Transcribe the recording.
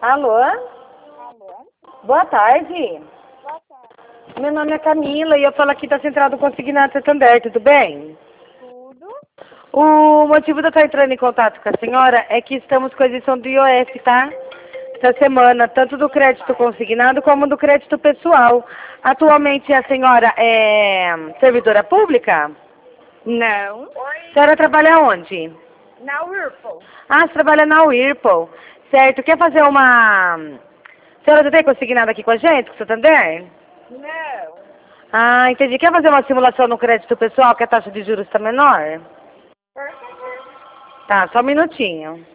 Alô? Alô? Boa tarde. Boa tarde. Meu nome é Camila e eu falo aqui da Central do Consignado Santander, tudo bem? Tudo? O motivo de eu estar entrando em contato com a senhora é que estamos com a edição do IOF, tá? Essa semana, tanto do crédito consignado como do crédito pessoal. Atualmente a senhora é servidora pública? Não. A senhora trabalha onde? Na Whirlpool. Ah, você trabalha na Whirlpool. Certo, quer fazer uma... A senhora já tem consignado aqui com a gente, com o Santander? Não. Ah, entendi. Quer fazer uma simulação no crédito pessoal, que a taxa de juros está menor? Por favor. Tá, só um minutinho.